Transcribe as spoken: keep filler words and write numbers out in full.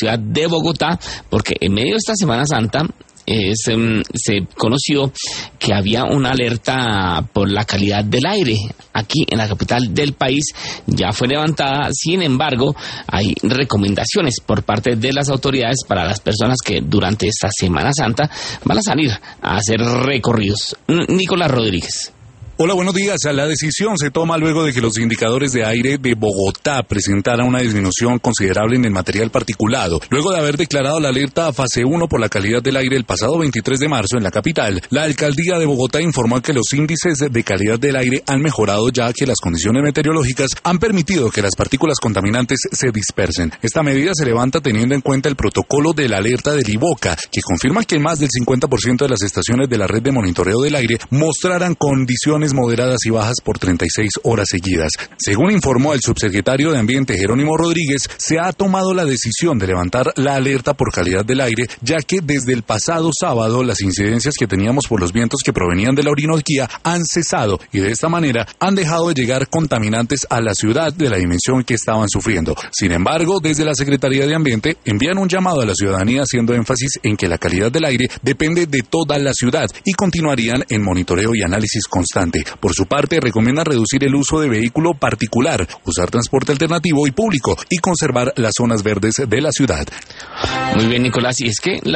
ciudad de Bogotá, porque en medio de esta Semana Santa Es, um, se conoció que había una alerta por la calidad del aire aquí en la capital del país. Ya fue levantada, sin embargo, hay recomendaciones por parte de las autoridades para las personas que durante esta Semana Santa van a salir a hacer recorridos. Nicolás Rodríguez. Hola, buenos días. La decisión se toma luego de que los indicadores de aire de Bogotá presentaran una disminución considerable en el material particulado. Luego de haber declarado la alerta fase uno por la calidad del aire el pasado veintitrés de marzo en la capital, la alcaldía de Bogotá informó que los índices de calidad del aire han mejorado, ya que las condiciones meteorológicas han permitido que las partículas contaminantes se dispersen. Esta medida se levanta teniendo en cuenta el protocolo de la alerta del IVOCA, que confirma que más del cincuenta por ciento de las estaciones de la red de monitoreo del aire mostraran condiciones moderadas y bajas por treinta y seis horas seguidas. Según informó el subsecretario de Ambiente Jerónimo Rodríguez, se ha tomado la decisión de levantar la alerta por calidad del aire, ya que desde el pasado sábado las incidencias que teníamos por los vientos que provenían de la Orinoquía han cesado y de esta manera han dejado de llegar contaminantes a la ciudad de la dimensión que estaban sufriendo. Sin embargo, desde la Secretaría de Ambiente envían un llamado a la ciudadanía haciendo énfasis en que la calidad del aire depende de toda la ciudad y continuarían en monitoreo y análisis constante. Por su parte, recomiendan reducir el uso de vehículo particular, usar transporte alternativo y público y conservar las zonas verdes de la ciudad. Muy bien, Nicolás, y es que